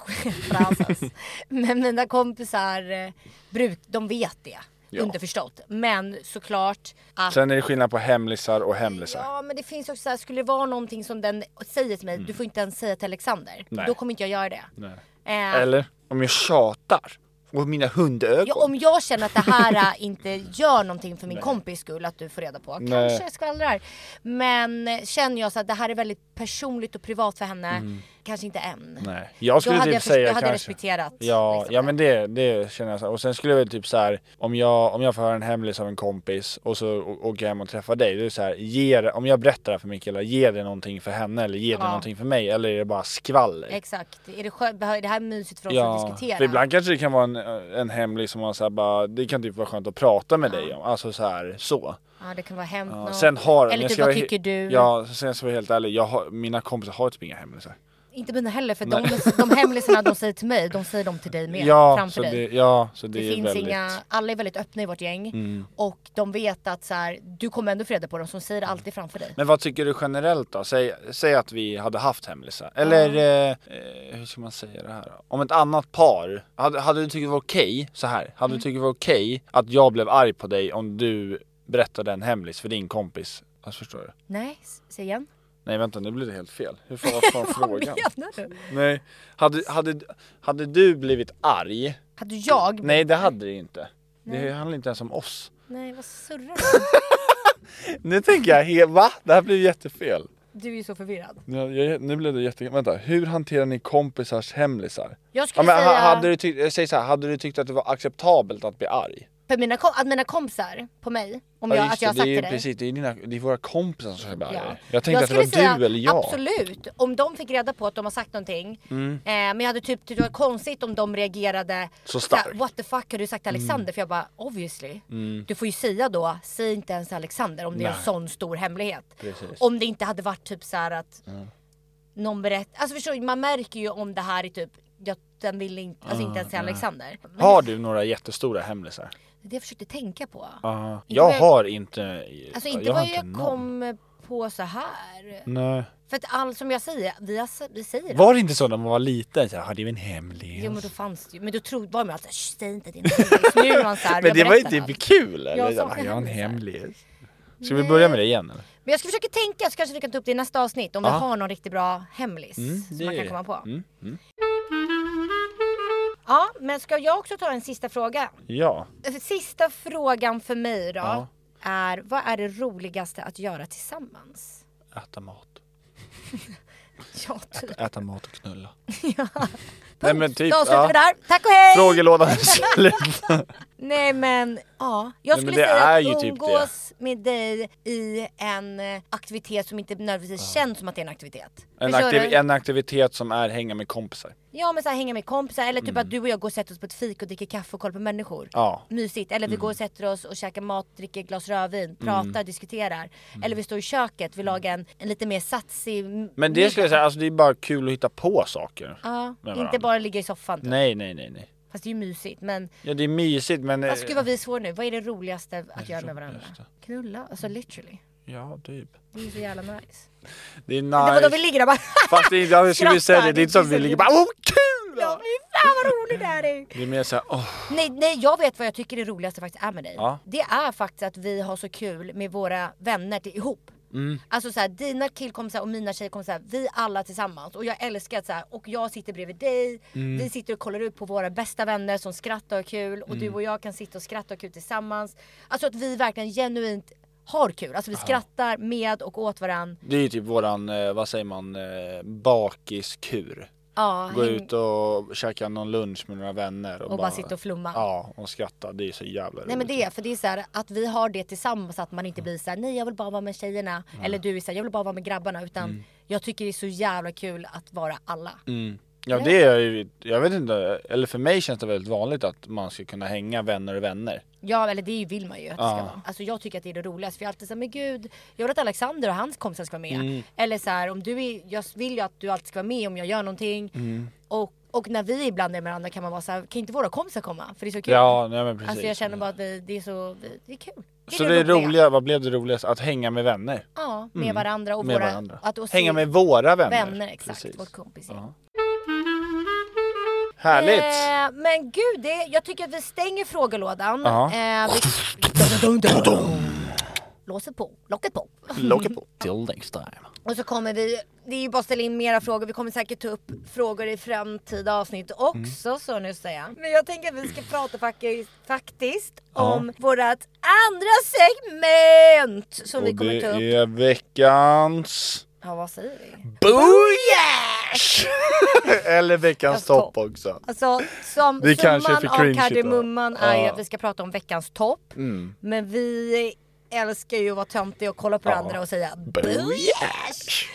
men mina kompisar, bruk, de vet det. Ja. Underförstått. Men såklart att... Sen är det skillnad på hemlisar och hemlisar. Ja, men det finns också så här, skulle det vara någonting som den säger till mig, mm. du får inte ens säga till Alexander. Nej. Då kommer inte jag göra det. Nej. Eh. Eller om jag tjatar och mina hundögon. Ja, om jag känner att det här inte gör någonting för min Nej. kompis skull, att du får reda på. Nej. Kanske skvallrar. Men känner jag så att det här är väldigt personligt och privat för henne. Mm. Kanske inte än. Nej. Jag skulle då typ jag säga jag hade kanske. respekterat. Ja, liksom. ja men det, det känner jag så. Och sen skulle jag väl typ så här, om jag, om jag får höra en hemlis av en kompis och så åker jag hem och träffar dig. Det är så här, ger, om jag berättar det för min kille, ger det någonting för henne eller ger det ja. någonting för mig? Eller är det bara skvaller? Exakt. Är det, skö- är det här mysigt för oss ja, att diskutera? För ibland kanske det kan vara en, en hemlis som man så här bara, det kan typ vara skönt att prata med ja. dig om. Alltså så här, så. Ja, det kan vara hänt ja, något. sen har, eller typ vad tycker du? Ja, sen ska jag vara helt ärlig, jag har, mina kompisar har typ inga hemlisar. Inte mina heller, för de, de hemlisarna de säger till mig, de säger de till dig med. Ja, framför så dig. Det, ja, så det, det är finns väldigt... inga, alla är väldigt öppna i vårt gäng. Mm. Och de vet att så här, du kommer ändå freda på dem, som säger alltid framför dig. Men vad tycker du generellt då? Säg, säg att vi hade haft hemlisar. Eller, mm. eh, hur ska man säga det här då? Om ett annat par, hade, hade du tyckt det var okej, okay, så här, hade mm. du tyckt det var okej okay att jag blev arg på dig om du berättade en hemlis för din kompis? Alltså, förstår du? Nej, säg igen. Nej vänta, nu blir det helt fel. Hur får jag från frågan? Vad menar du? Nej, hade, hade, hade du blivit arg? Hade jag blivit Nej, det hade det inte. Nej. Det handlar inte ens om oss. Nej, vad surrar du? Nu tänker jag, va? Det här blir jättefel. Du är ju så förvirrad. Ja, jag, nu blev det jätte... Vänta, hur hanterar ni kompisars hemlisar? Jag skulle ja, men, säga... Hade du, tyckt, säg så här, hade du tyckt att det var acceptabelt att bli arg? För mina, kom- att mina kompisar på mig, om jag, ja, att jag har sagt det är, till dig. Precis, det är, dina, det är våra kompisar som säger ja. Jag tänkte jag att det var säga, du eller jag. Absolut, om de fick reda på att de har sagt någonting. Mm. Eh, men jag hade typ tyckt det var konstigt om de reagerade så starkt. What the fuck har du sagt till Alexander? Mm. För jag bara, obviously. Mm. Du får ju säga då, säg inte ens Alexander om det Nej. är en sån stor hemlighet. Precis. Om det inte hade varit typ så här att mm. någon berättar. Alltså förstår du, man märker ju om det här är typ, jag, den vill inte, alltså mm. inte ens säga Alexander. Men har du några jättestora hemlisar? Det jag försökte tänka på. Uh, jag jag har inte... Alltså inte jag vad jag någon. kom på så här. Nej. För att allt som jag säger, vi, har, vi säger det. Var det inte så när man var liten? Så hade ju en hemlighet. Jo men då fanns det ju. Men då trodde var man alltid, säg inte din hemlighet. Nu är man så här, men det var ju inte kul eller? Jag, jag har en hemlighet. Ska vi börja med det igen eller? Men jag ska försöka tänka, så kanske vi kan ta upp det i nästa avsnitt. Om Aha. vi har någon riktigt bra hemlis. Mm, som man kan komma på. Mm, mm. Ja, men ska jag också ta en sista fråga? Ja. Sista frågan för mig då ja. är, vad är det roligaste att göra tillsammans? Äta mat. ja, typ. Äta, äta mat och knulla. ja. Nej, men typ, då slutar ja. vi där. Tack och hej! Frågelådan är slut. Nej men, ja. Jag skulle Nej, säga att typ umgås det. med dig i en aktivitet som inte nödvändigtvis ja. känns som att det är en aktivitet. En, aktiv- en aktivitet som är hänga med kompisar. Ja men så här, hänga med kompisar. Eller typ mm. att du och jag går och sätter oss på ett fik och dricker kaffe och kollar på människor. Ja. Mysigt. Eller vi mm. går och sätter oss och käkar mat, dricker ett glas rödvin, pratar, mm. diskuterar. Mm. Eller vi står i köket, vi lagar en, en lite mer satsig Men det middag. Skulle jag säga, alltså det är bara kul att hitta på saker. Ja, inte bara ligga i soffan. Typ. Nej, nej, nej, nej. Fast det är ju mysigt, men... Ja, det är mysigt, men... Vad ska vi svår nu? Vad är det roligaste att göra med varandra? Knulla, alltså literally. Ja, typ. Det är ju så jävla nice. Det är nice. Det var då vi ligger där bara... Fast det är, jag skulle säga det, det är inte så att vi ligger bara, åh kul! Ja, men fan vad roligt det här är. Det är mer såhär, åh. Nej, nej, jag vet vad jag tycker det roligaste faktiskt är med dig. Ja. Det är faktiskt att vi har så kul med våra vänner till, ihop. Mm. Alltså såhär, dina killkompisar och mina tjejkompisar, vi alla tillsammans. Och jag älskar att såhär, och jag sitter bredvid dig. Mm. Vi sitter och kollar ut på våra bästa vänner som skrattar och kul. Och mm. du och jag kan sitta och skratta och kul tillsammans. Alltså att vi verkligen genuint har kul. Alltså vi Aha. skrattar med och åt varann. Det är ju typ våran, eh, vad säger man, eh, bakiskur. Ja, Gå häng... ut och käka någon lunch med några vänner. Och, och bara, bara sitta och flumma. Ja, och skratta. Det är så jävla roligt. Nej men det är, för det är så här, att vi har det tillsammans. Att man inte blir så här, nej jag vill bara vara med tjejerna. Ja. Eller du är så här, jag vill bara vara med grabbarna. Utan mm. jag tycker det är så jävla kul att vara alla. Mm. Ja, det är ju, jag vet inte, eller för mig känns det väldigt vanligt att man ska kunna hänga vänner och vänner. Ja, eller det vill man ju att det ska Ja. vara. Alltså jag tycker att det är det roligaste, för jag är alltid så här, men gud, jag vill att Alexander och hans kompisar ska vara med. Mm. Eller så här, om du är, jag vill ju att du alltid ska vara med om jag gör någonting. Mm. Och, och när vi ibland är med varandra kan man vara så här, kan inte våra kompisar komma? För det är så kul. Ja, nej men precis. Alltså jag känner bara att vi, det är så, det är kul. Det är Så det det är roliga. roliga, vad blev det roligast? Att hänga med vänner. Ja, med Mm. varandra och Med våra... varandra. Att och se Hänga med våra vänner. vänner, exakt. Precis. Vårt kompis. Ja. Härligt. Eh, men gud, det, jag tycker att vi stänger frågelådan. Ja. Eh, vi... Låser på, locket på. Locket på. Till next time. Och så kommer vi, det är ju bara att ställa in mera frågor. Vi kommer säkert ta upp frågor i framtida avsnitt också, mm. så nu säger jag. Men jag tänker att vi ska prata faktiskt, faktiskt ja. om vårat andra segment som och vi kommer ta upp. Och det är veckans... Ja, vad säger vi? Booyash! Eller veckans topp topp också. Alltså, som det kanske är för summan av kardemumman är ja. att vi ska prata om veckans topp. Mm. Men vi älskar ju att vara töntiga och kolla på ja. varandra och säga booyash!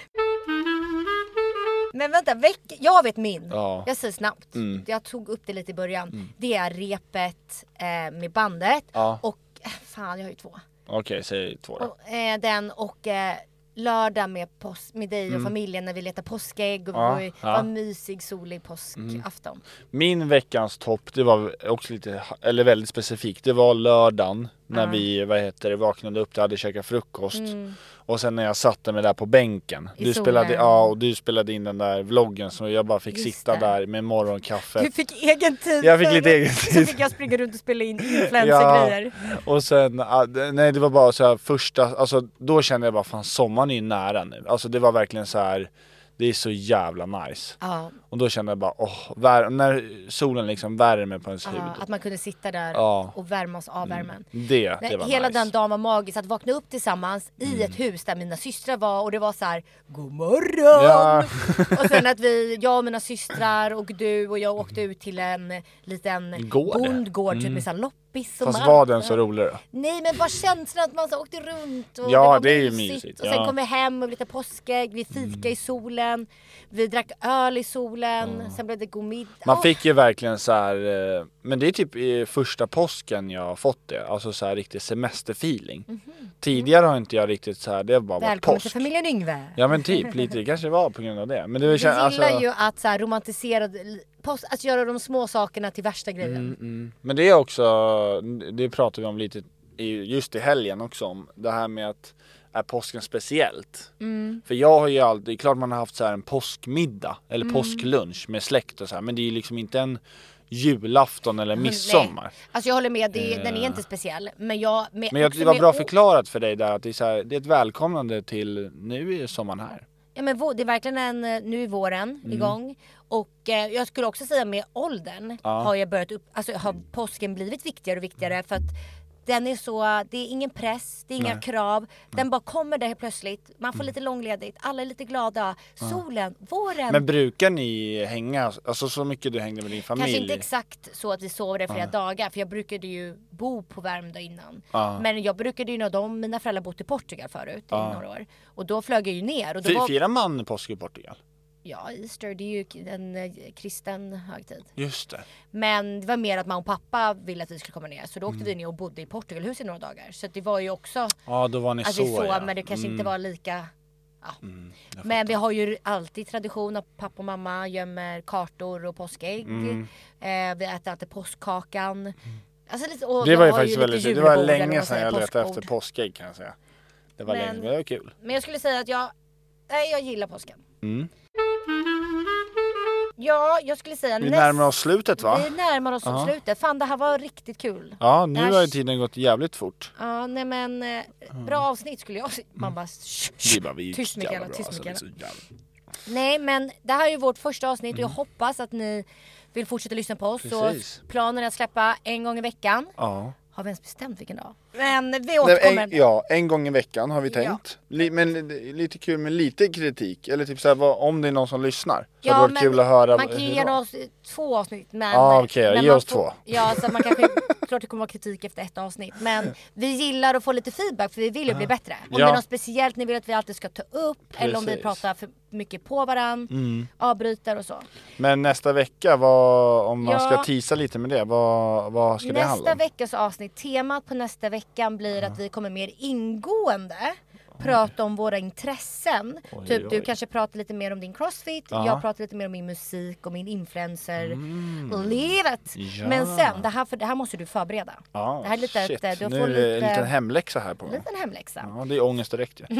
Men vänta, veck- jag vet min. Ja. Jag säger snabbt. Mm. Jag tog upp det lite i början. Mm. Det är repet eh, med bandet. Ja. Och, eh, fan jag har ju två. Okej, okay, säg två då. Och, eh, den och eh, lördag med, pos- med dig och mm. familjen när vi letar påskägg. Och ja. vi var ja. mysig, solig påskafton. Mm. Min veckans topp, det var också lite, eller väldigt specifikt. Det var lördagen när mm. vi, vad heter det, vaknade upp, hade käkat frukost. Mm. Och sen när jag satte mig där på bänken. I du spelade, ja, och du spelade in den där vloggen så jag bara fick Just sitta det. där med morgonkaffe. Du fick egen tid. Jag fick lite egen tid. Så fick jag springa runt och spela in influencer-grejer. Ja, och sen, nej det var bara så här första, alltså då kände jag bara fan sommaren är ju nära nu. Alltså det var verkligen så här. Det är så jävla nice. Ja. Och då kände jag bara, åh, vär- när solen liksom värmer på ens ja, hud. att man kunde sitta där ja. och värmas av värmen. Mm. Det, det var Hela nice. den dagen var magisk, att vakna upp tillsammans mm. i ett hus där mina systrar var. Och det var så här: god morgon! Ja. Och sen att vi, jag och mina systrar och du och jag åkte ut till en liten Gård. bondgård mm. typ med så här loppis och Fast mark. var den så rolig då? Nej, men bara känslan att man så åkte runt och ja, det var det är ju mysigt. mysigt. Och sen ja. kom vi hem och lite påskägg, vi fikade mm. i solen, vi drack öl i solen, mm. sen blev det god middag. Man oh. fick ju verkligen så här, men det är typ i första påsken jag har fått det, alltså så här riktig semesterfeeling. Mm-hmm. Tidigare har inte jag riktigt så här, det har bara varit påsk. Välkommen till familjen Yngve. Ja men typ, lite, det kanske var på grund av det. Men det vi känns, gillar alltså... ju att så här romantisera, post, att göra de små sakerna till värsta grejen. Mm, mm. Men det är också, det pratar vi om lite i, just i helgen också om, det här med att är påsken speciellt? Mm. För jag har ju alltid, det är klart man har haft så här en påskmiddag eller mm. påsklunch med släkt och så här, men det är ju liksom inte en julafton eller midsommar. Nej. Alltså jag håller med, det, uh. den är inte speciell. Men, jag, med, men jag, det var med, bra förklarat för dig där att det är, så här, det är ett välkomnande till nu är sommaren här. Ja men det är verkligen en, nu är våren mm. igång. Och eh, jag skulle också säga med åldern ja. har jag börjat upp, alltså har påsken blivit viktigare och viktigare för att den är så, det är ingen press, det är inga Nej. krav. Den bara kommer där helt plötsligt. Man får mm. lite långledigt, alla är lite glada. Solen, ja. våren. Men brukar ni hänga, alltså så mycket du hängde med din familj? Kanske inte exakt så att vi sover där flera ja. dagar. För jag brukade ju bo på Värmdö innan. Ja. Men jag brukade ju när de, mina föräldrar bott i Portugal förut ja. i några år. Och då flög jag ju ner. Och då F- var... Firar man påsk i Portugal? Ja, Easter, det är ju en eh, kristen högtid. Just det. Men det var mer att mamma och pappa ville att vi skulle komma ner. Så då åkte mm. vi ner och bodde i Portugalhus i några dagar. Så det var ju också... Ja, då var ni att så, vi så ja. Men det kanske mm. inte var lika... Ja. Mm, men vi har ju alltid tradition att pappa och mamma gömmer kartor och påskägg. Mm. Eh, vi äter alltid påskkakan. Mm. Alltså lite, och det var ju ju faktiskt väldigt... Det var länge sedan jag letade efter påskägg kan jag säga. Det var men, länge, men det var kul. Men jag skulle säga att jag... Nej, jag gillar påsken. Mm. Ja, jag skulle säga vi näst... närmar oss slutet va? Vi närmar oss uh-huh. slutet. Fan, det här var riktigt kul. Ja, nu här... har ju tiden gått jävligt fort. Ja, nej men eh, bra mm. avsnitt skulle jag säga. Man bara, sh- bara vi tyst med jävla tyst med alltså, Nej, men det här är ju vårt första avsnitt mm. och jag hoppas att ni vill fortsätta lyssna på oss. Så planen är att släppa en gång i veckan. Ja. Har vi ens bestämt vilken dag? Men vi återkommer. Nej, en, ja, en gång i veckan har vi tänkt. Ja. Li, men lite kul med lite kritik. Eller typ så här, vad, om det är någon som lyssnar. Så ja, hade det varit kul att höra. Man kan ju ge oss två avsnitt. Men, ah, okej, okay, ge oss får, två. Ja, så man kanske, klart det kommer vara kritik efter ett avsnitt. Men vi gillar att få lite feedback för vi vill ju ah. bli bättre. Om ja. det är något speciellt ni vill att vi alltid ska ta upp. Precis. Eller om vi pratar för mycket på varandra. Mm. Avbryter och så. Men nästa vecka, vad, om man ja. ska teasa lite med det, vad, vad ska nästa det handla om? Nästa veckas avsnitt, temat på nästa veckan blir att vi kommer mer ingående prata om våra intressen. Oj, typ oj. Du kanske pratar lite mer om din crossfit, ja. jag pratar lite mer om min musik och min influencer mm. livet. Ja. Men sen, det här, för, det här måste du förbereda. Ja, det här är lite, shit. Ett, du nu får är det lite, en liten hemläxa här på. En liten hemläxa. Ja, det är ångest direkt. Ja.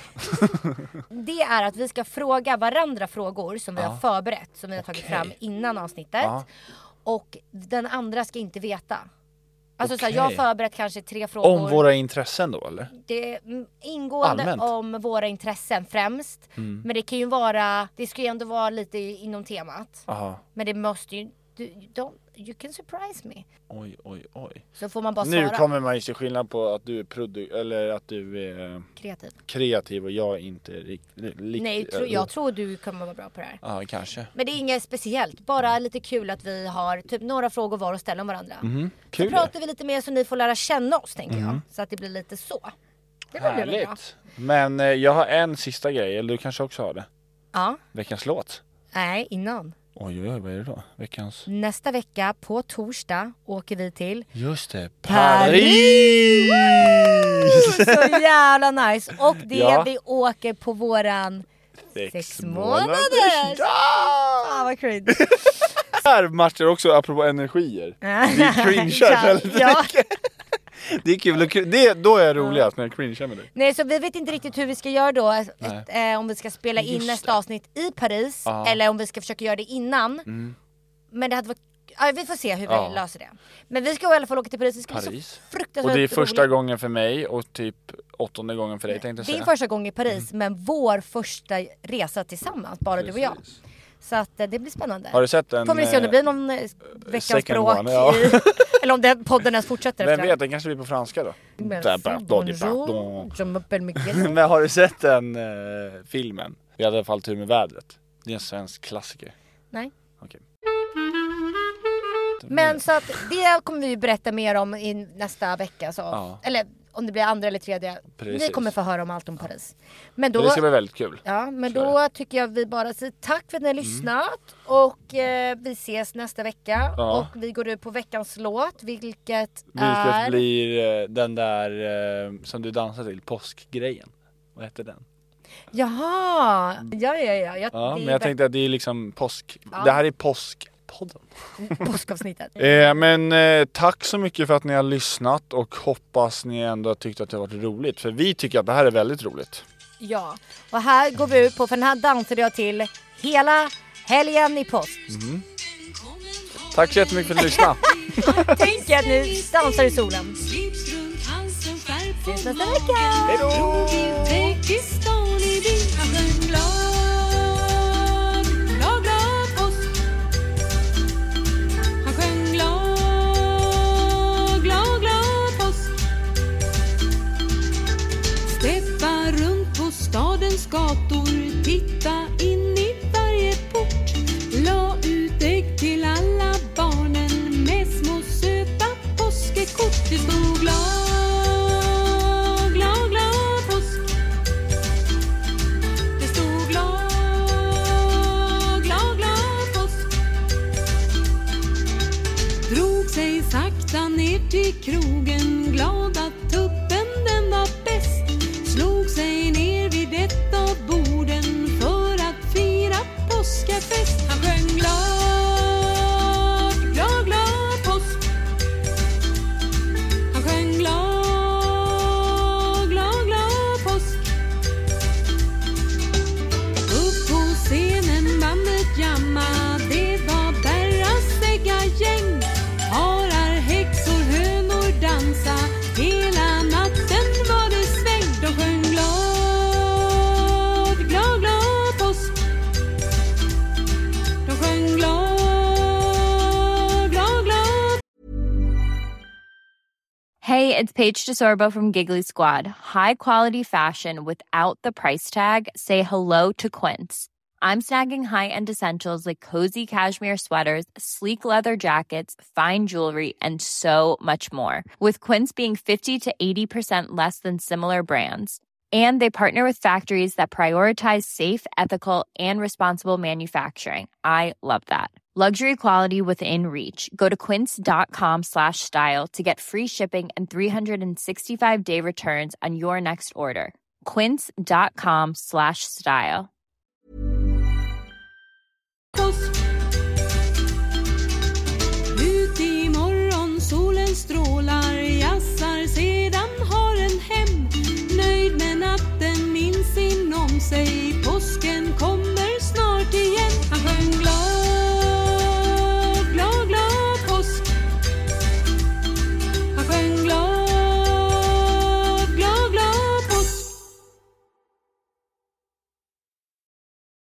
Det är att vi ska fråga varandra frågor som vi ja. har förberett, som vi har tagit okay. fram innan avsnittet. Ja. Och den andra ska inte veta. Alltså okay. så här, jag har förberett kanske tre frågor. Om våra intressen då eller? Det är ingående allmänt om våra intressen främst. Mm. Men det kan ju vara, det ska ju ändå vara lite inom temat. Aha. Men det måste ju, du, don't, you can surprise me. Oj, oj, oj. Så får man bara nu svara. Kommer man ju se skillnad på att du är produ- eller att du är kreativ. Kreativ och jag är inte riktigt. Nej, tro, jag tror du kommer vara bra på det här. Ja, kanske. Men det är inget speciellt, bara lite kul att vi har typ några frågor var att ställa om varandra. Mm, kul. Så pratar vi lite mer så ni får lära känna oss, tänker mm. jag. Så att det blir lite så. Det blir härligt. Bra. Men eh, jag har en sista grej, eller du kanske också har det. Ja. Veckans låt. Nej, innan. Oj, oj, oj, vad är det då? Veckans... Nästa vecka på torsdag åker vi till... Just det, Paris! Paris! Så jävla nice! Och det ja. vi åker på våran... Sex, sex månader! Ja! Ah, vad cringe. Här matchar också, apropå energier. Vi cringear väldigt ja. mycket. Det är kul, det, då är jag roligast när jag cringear med dig. Nej, så vi vet inte riktigt hur vi ska göra då. Ett, eh, om vi ska spela in Just nästa det. avsnitt i Paris. Aha. Eller om vi ska försöka göra det innan. Mm. Men det hade varit, ja, vi får se hur ja. vi löser det. Men vi ska i alla fall åka till Paris. Det ska Paris. Bli så fruktansvärt och det är första roligt. gången för mig och typ åttonde gången för dig, tänkte jag säga. Det är första gången i Paris, mm. men vår första resa tillsammans, bara Precis. du och jag. Så att det blir spännande. Har du sett en... Får vi se om det blir någon eh, veckans språk. One, ja. i, eller om det podden ens fortsätter. Vem vet, den kanske blir på franska då. Bonjour. Men har du sett den eh, filmen? Vi hade i alla fall tur med vädret. Det är en svensk klassiker. Nej. Okej. Men så att det kommer vi berätta mer om i nästa vecka. Så. Ja. Eller... om det blir andra eller tredje. Precis. Ni kommer få höra om allt om Paris. Men då, det ska bli väldigt kul. Ja, men då tycker jag vi bara säger tack för att ni har lyssnat. Mm. Och eh, vi ses nästa vecka. Ja. Och vi går ut på veckans låt. Vilket, vilket är... blir eh, den där eh, som du dansar till. Påskgrejen. Vad heter den? Jaha. Ja, ja, ja. Jag, ja men jag tänkte att det är liksom påsk. Ja. Det här är påsk. Podden. Påskavsnittet. eh, men eh, tack så mycket för att ni har lyssnat och hoppas ni ändå har tyckt att det har varit roligt. För vi tycker att det här är väldigt roligt. Ja, och här går vi ut på, för den här dansade jag till hela helgen i påsk. Mm. Tack så jättemycket för att ni lyssnade. Tänk att ni dansar i solen. Ses nästa vecka. Hej då! Stadens gator, titta in i varje port. La ut ägg till alla barnen med små söta påskekort. Det stod glad, glad, glad påsk. Det stod glad, glad, glad påsk. Drog sig sakta ner till krogen, glad att tuppen den var bäst. Slog sig ner vid ett av borden för att fira påskafest. Han sjöng glad, glad, glad påsk. Han sjöng glad, glad, glad påsk. Upp på scenen bandet jamma, det var Berras gäng. Harar, häxor, hönor dansa hela it's Paige DeSorbo from Giggly Squad. High quality fashion without the price tag. Say hello to Quince. I'm snagging high-end essentials like cozy cashmere sweaters, sleek leather jackets, fine jewelry, and so much more. With Quince being fifty to eighty percent less than similar brands. And they partner with factories that prioritize safe, ethical, and responsible manufacturing. I love that. Luxury quality within reach. Go to quince.com slash style to get free shipping and three sixty-five day returns on your next order. Quince.com slash style.